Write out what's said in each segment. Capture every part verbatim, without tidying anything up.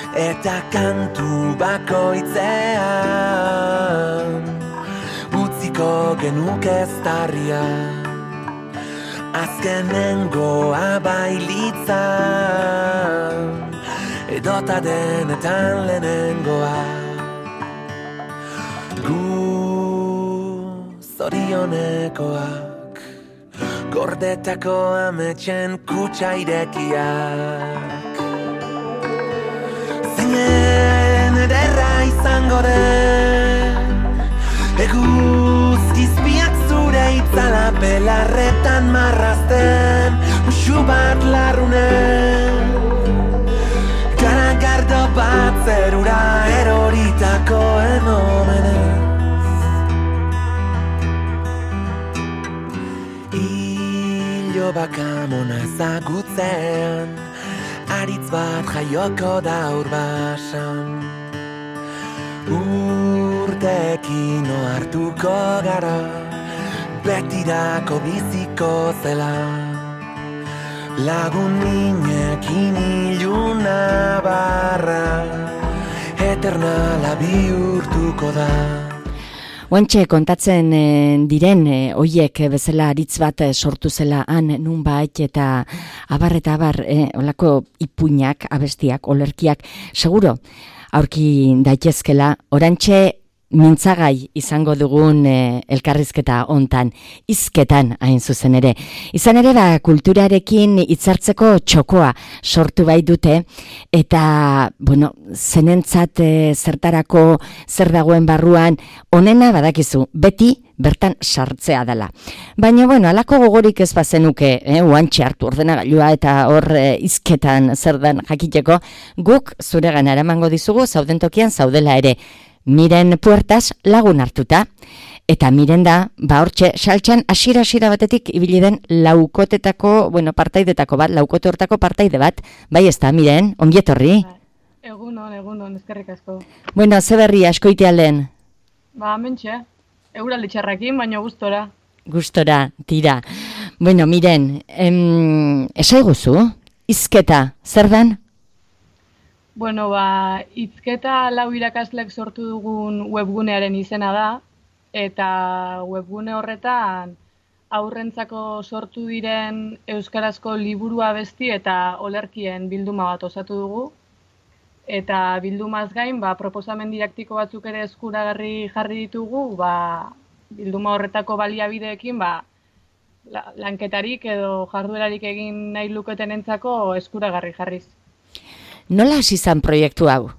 eta kantu bakoitzean utziko genuke eztarria azkenengoa bailitzan edota denetan lehenengoa gu zorionekoak gordetako ametxen kutsa irekiak zeinen ederra izango den eguzkizpiak zure itzala belarretan marrazten usu bat larrunen garagardo bat zerura eroritako enomenez hilo bakamona ezagutzen aritz bat jaioko da urbasan urteekin ohartuko gara betirako biziko zela lagun minekin iluna barra eternala bihurtuko da. Oantxe kontatzen eh, diren eh, oiek bezala aritz bat eh, sortu zela han nunbait eta abar eta abar eh, olako ipuinak, abestiak, olerkiak, seguro aurki daitezkela, orantxe mintzagai izango dugun eh, elkarrizketa hontan, hizketan hain zuzen ere. Izan ere da kulturarekin hitzartzeko txokoa sortu bai dute eta bueno, zenentzat eh, zertarako zer dagoen barruan onena badakizu, beti bertan sartzea dela. Baina bueno, alako gogorik ez bazenuke, eh, oantxe hartu ordenagailua eta hor eh, hizketan zer dan jakiteko, guk zuregana eramango dizugu zauden tokian zaudela ere. Miren Puertas lagun hartuta. Eta miren da, ba hortxe, saltxan asira-asira batetik ibili den laukotetako, bueno, partaidetako bat, laukote hortako partaide bat. Bai ez da, miren, ongietorri? Egunon, egunon, eskerrik asko. Bueno, ze berri askoite alden? Ba, mentxe, euraldi txarrakin, baina gustora. Gustora, tira. Bueno, miren, em, esaiguzu, hizketa, zer den? Bueno, ba, hizketa lau irakaslek sortu dugun webgunearen izena da, eta webgune horretan aurrentzako sortu diren euskarazko liburu abesti eta olerkien bilduma bat osatu dugu. Eta bildumaz gain, ba, proposamen didaktiko batzuk ere eskuragarri jarri ditugu, ba, bilduma horretako baliabideekin, ba, lanketarik edo jarduerarik egin nahi luketenentzako eskuragarri jarriz. Nola hasi izan proiektu hau?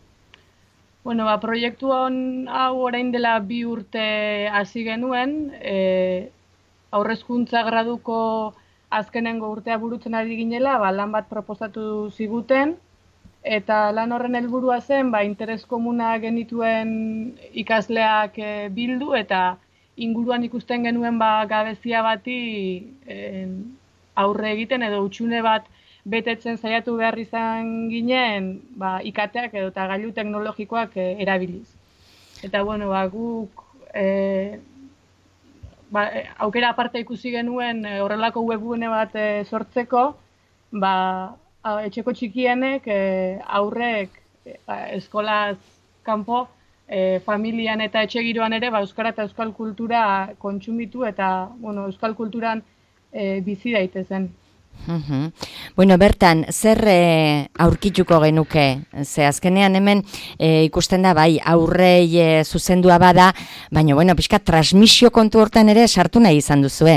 Bueno, ba, proiektu hau orain dela bi urte hasi genuen, e, aurrezkuntza graduko azkenengo urtea burutzen ari ginela, ba, lan bat proposatu ziguten, eta lan horren helburua zen, ba, interes komuna genituen ikasleak e, bildu, eta inguruan ikusten genuen ba, gabezia bati e, aurre egiten edo hutsune bat betetzen saiatu behar izan ginen ba, ikateak edo eta gailu teknologikoak e, erabiliz. Eta bueno, ba, guk e, ba, aukera aparte ikusi genuen e, horrelako webgune bat e, sortzeko, ba, etxeko txikienek e, aurrek e, eskolaz kanpo e, familian eta etxe giroan ere ba, euskara eta euskal kultura kontsumitu eta bueno, euskal kulturan e, bizi daitezen. Uhum. Bueno, bertan, zer e, aurkituko genuke? Ze azkenean hemen e, ikusten da, bai, aurrei e, zuzendua bada, baina, bueno, pixka, transmisio kontu hortan ere sartu nahi izan duzue.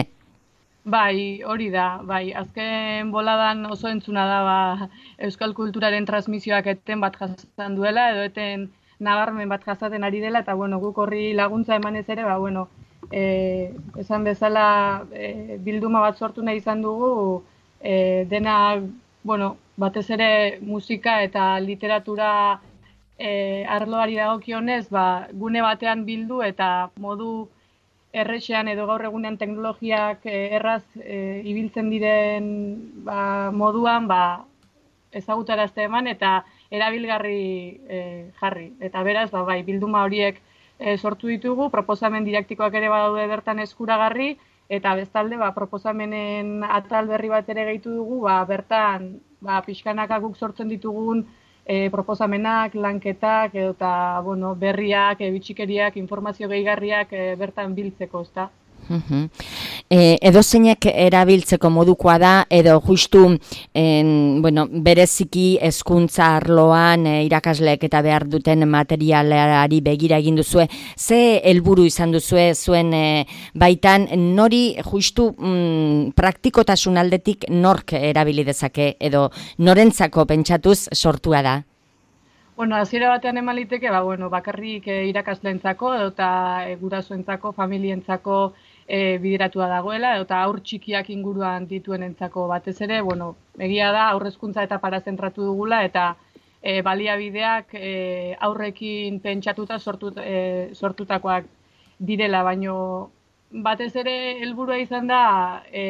Bai, hori da, bai, azken boladan oso entzuna da, ba, euskal kulturaren transmisioak eten bat jasaten duela, edo eten nabarmen bat jasaten ari dela, eta, bueno, guk horri laguntza emanez ere, ba, bueno, e, esan bezala e, bilduma bat sortu nahi izan dugu, E, dena, bueno, batez ere musika eta literatura e, arloari dagokionez, ba, gune batean bildu eta modu errexean edo gaur egunean teknologiak e, erraz e, ibiltzen diren ba, moduan ba, ezagutarazte eman eta erabilgarri e, jarri. Eta beraz, ba, bai, bilduma horiek e, sortu ditugu, proposamen didaktikoak ere badaude bertan eskuragarri, eta bestalde, ba, proposamenen atal berri bat ere gehitu dugu, ba, bertan, ba, pixkanaka guk sortzen ditugun e, proposamenak, lanketak, edo eta, bueno, berriak, e, bitxikeriak, informazio gehigarriak e, bertan biltzeko, ezta? Uhum. E, edo zeinek erabiltzeko modukoa da, edo justu en, bueno, bereziki hezkuntza arloan e, irakasleek eta behar duten materialari begira egin duzue, ze helburu izan duzue zuen e, baitan, nori justu mm, praktikotasun aldetik nork erabili dezake, edo norentzako pentsatuz sortua da? Bueno, hasiera batean eman liteke, ba, bueno, bakarrik e, irakasleentzako edo eta e, gurasoentzako, familientzako e, bideratua dagoela, edo eta aur txikiak inguruan dituenentzako batez ere, bueno, egia da aurrezkuntza eta para zentratu dugula eta e, baliabideak e, aurrekin pentsatuta sortut, e, sortutakoak direla, baino batez ere helburua izan da e,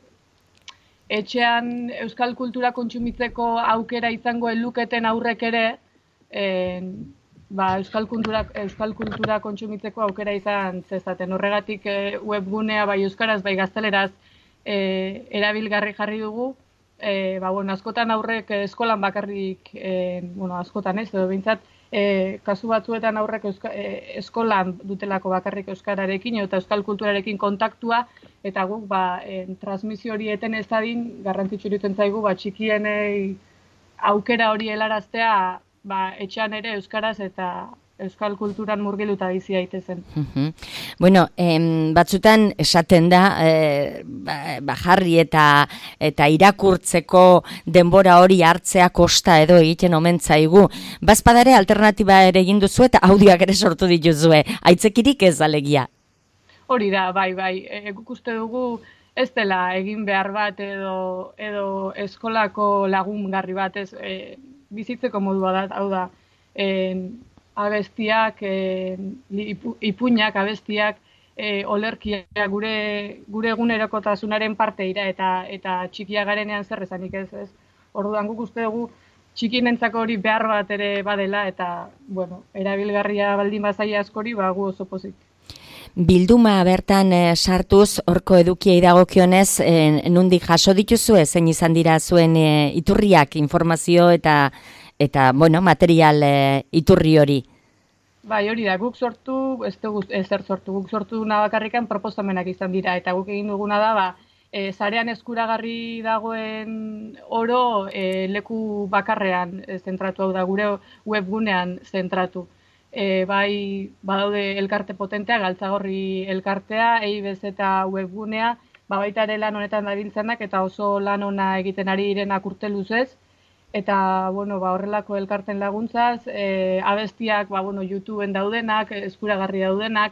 etxean euskal kultura kontsumitzeko aukera izango eluketen aurrek ere, E, ba, euskal kultura, euskal kultura kontsumitzeko aukera izan zezaten. Horregatik e, webgunea bai euskaraz, bai gazteleraz e, erabilgarri jarri dugu. E, ba, bueno, askotan aurrek eskolan bakarrik, e, bueno, askotan ez, edo behintzat, e, kasu batzuetan aurrek euska, e, eskolan dutelako bakarrik euskararekin, eta euskal kulturarekin kontaktua, eta guk ba, e, transmisio hori eten ez dadin, garrantzitsu iruditzen zaigu, ba, txikienei aukera hori helaraztea, ba, etxean ere euskaraz eta euskal kulturan murgiluta bizi daitezen. Uh-huh. Bueno, em, batzutan esaten da eh, ba, ba, jarri eta eta irakurtzeko denbora hori hartzea kosta edo egiten omen zaigu. Bazpadare alternatiba ere egin duzu eta audioak ere sortu dituzue. Aitzekirik ez alegia. Hori da, bai, bai. E, guk uste dugu ez dela egin behar bat edo edo eskolako lagungarri bat ez, e, bizitzeko modua da, hau da, en, abestiak, en, ipu, ipuinak, abestiak, e, olerkiak gure gure egunerokotasunaren parte dira eta eta txikia garenean zer esanik ez, ez. Orduan guk uste dugu txikinentzako hori behar bat ere badela eta, bueno, erabilgarria baldin bazaia askori, ba gu oso pozik. Bilduma bertan e, sartuz, horko edukiei dagokionez, e, nundik jaso dituzue, zein izan dira zuen e, iturriak, informazio eta eta bueno, material e, iturri hori? Bai, hori da, guk sortu, ez dugu ezer sortu, guk sortu duna bakarrikan proposamenak izan dira, eta guk egin duguna da, ba, e, sarean eskuragarri dagoen oro e, leku bakarrean e, zentratu, hau da, gure webgunean zentratu. E, bai, badaude elkarte potentea, Galtzagorri elkartea, E I B Z eta webgunea, ba, baita ere lan honetan dabiltzenak eta oso lan ona egiten ari direnak urte luzez. Eta, bueno, ba, horrelako elkarten laguntzaz, e, abestiak, ba, bueno, YouTubeen daudenak, eskuragarri daudenak,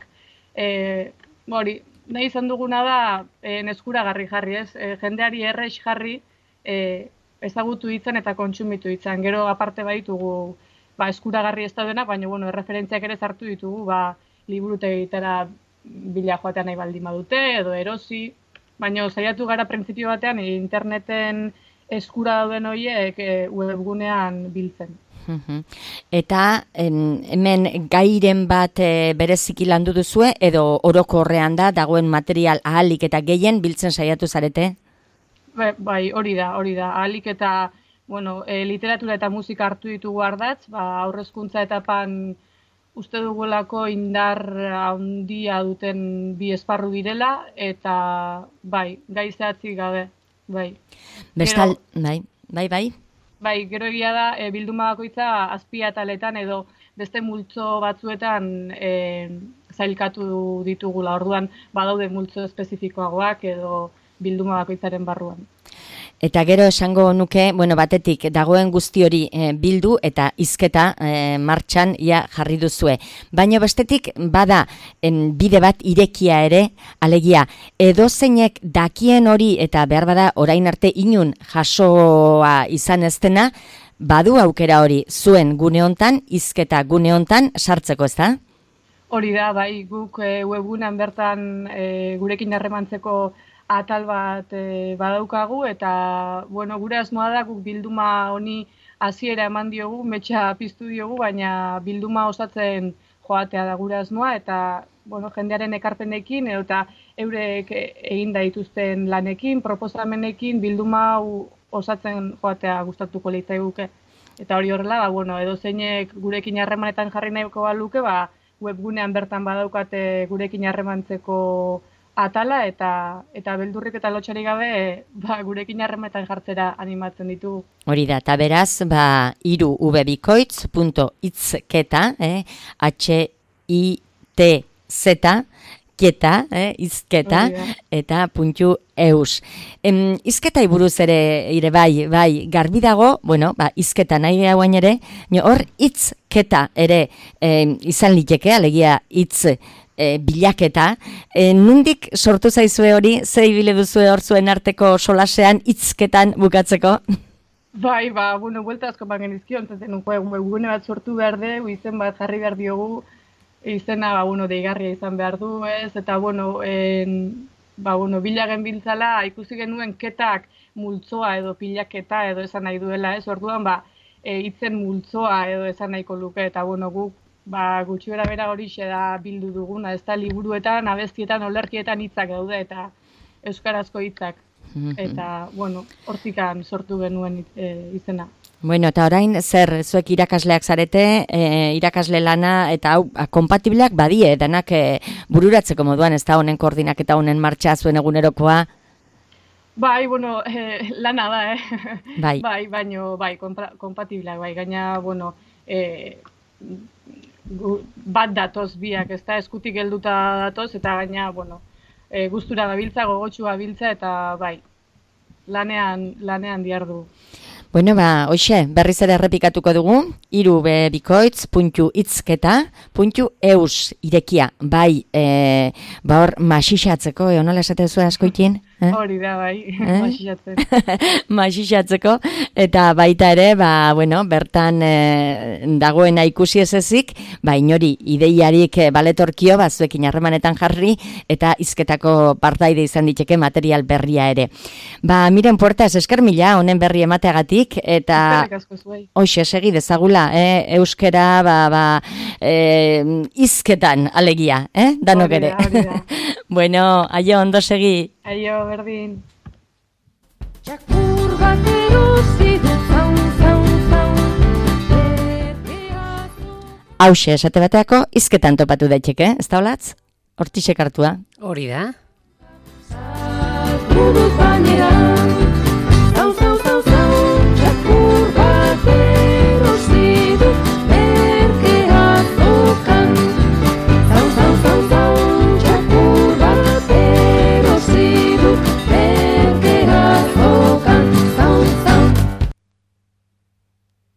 e, hori, nahi izan duguna da, e, eskuragarri jarri, ez? E, jendeari errex jarri, e, ezagutu ditzen eta kontsumitu ditzen. Gero aparte baitugu, ba, eskuragarri ez daudenak, baina, bueno, erreferentziak ere zartu ditugu, ba, liburutegitara bila joatea nahi baldin badute, edo erosi, baina saiatu gara printzipio batean interneten eskura dauden horiek e, webgunean biltzen. Eta en, hemen gairen bat e, bereziki landu duzue, edo orokorrean da, dagoen material ahalik eta gehien biltzen saiatu zarete? Be, bai, hori da, hori da, ahalik eta bueno, e, literatura eta musika hartu ditugu ardatz, ba, aurrezkuntza etapan uste dugulako indar handia duten bi esparru direla, eta bai, gai zehatzik gabe, bai. Bestal, gero, bai, bai, bai. Bai, gero egia da, e, bilduma bakoitza azpiataletan edo beste multzo batzuetan e, zailkatu ditugula, orduan badaude multzo espezifikoagoak edo bilduma bakoitzaren barruan. Eta gero esango nuke, bueno, batetik dagoen guzti hori e, bildu eta hizketa e, martxan ja jarri duzue. Baina bestetik bada en, bide bat irekia ere, alegia, edozeinek dakien hori eta behar bada orain arte inun jasoa izan ez dena, badu aukera hori zuen gune hontan, hizketa gune hontan sartzeko, ez da? Hori da, bai, guk e, webgunean bertan e, gurekin harremantzeko atal bat e, badaukagu eta bueno, gure asmoa da guk bilduma honi hasiera eman diogu, metxa piztu diogu, baina bilduma osatzen joatea da gure asmoa eta bueno, jendearen ekarpenekin eta eurek egin da dituzten lanekin, proposamenekin bilduma hau osatzen joatea gustatuko litzaiguke. Eta hori horrela, ba, bueno, edo zeinek gurekin harremanetan jarri nahiko baluke, ba, webgunean bertan badaukate gurekin harremantzeko atala eta eta beldurrik eta lotxari gabe ba, gurekin harremanetan jartzera animatzen ditugu. Hori da, eta beraz, ba, iru ubebikoitz punto itzketa, eh, H I T Z, Keta, eh, izketa, eta puntu eus. Em, izketai buruz ere, ire bai, bai, garbi dago, bueno, ba, izketa nahi hauain ere, hor itzketa ere em, izan liteke, alegia itz e, bilaketa. E, nundik sortu zaizue hori, ze ibile duzue hor zuen arteko solasean itzketan bukatzeko? Bai, ba, bueno, buelta asko bagen izkio, entzaten un webgune bat sortu behar dugu, izen bat jarri behar diogu, izena, ba, bueno, deigarria izan behar du, ez, eta, bueno, en, ba, bueno, bilagen biltzala, ikusi genuen ketak multzoa edo pilaketa edo esan nahi duela, ez, orduan, ba, e, itzen multzoa edo esan nahiko luke, eta, bueno, guk, ba, gutxi bera bera horixe da bildu duguna, ez da, liburuetan, abestietan, olerkietan hitzak daude, eta euskarazko hitzak, eta, bueno, hortikan sortu genuen e, izena. Bueno, eta orain, zer, zuek irakasleak zarete, e, irakasle lana, eta hau, kompatibleak badie, denak e, bururatzeko moduan, ez da honen koordinak eta honen martxa zuen egunerokoa? Bai, bueno, e, lana da, eh? Bai. Bai, baino, bai, kompatibleak, bai, gaina, bueno, e, gu, bat datoz biak, ez da, eskutik helduta datoz, eta gaina, bueno, e, gustura gabiltza, gogotxu gabiltza, eta bai, lanean, lanean diardu. Bueno, ba, hoxe, berriz ere errepikatuko dugu, iru bikoitz puntu itzketa puntu eus irekia, bai, e, ba hor, masixatzeko, e, onala esate zuen askoitin? Eh? Hori da, bai, eh? Masixatzen. Masixatzeko, eta baita ere, ba, bueno, bertan e, dagoena ikusi ez ezik, ba, inori ideiarik e, baletorkio, ba, zuekin harremanetan jarri, eta izketako partaide izan diteke material berria ere. Ba, miren puertas, esker mila, honen berri emateagatik, eta hoxe, segi dezagula, eh? Euskera, ba, ba, e, izketan, alegia, eh? Danok ere. Bueno, aio, ondo segi. Aio, berdin. Txakur bat eruzi dut zaun, zaun, zaun. Hauxe, esate bateako, izketan topatu daiteke, ez da holatz? Hortixek hartua. Hori da. Zagudu panera.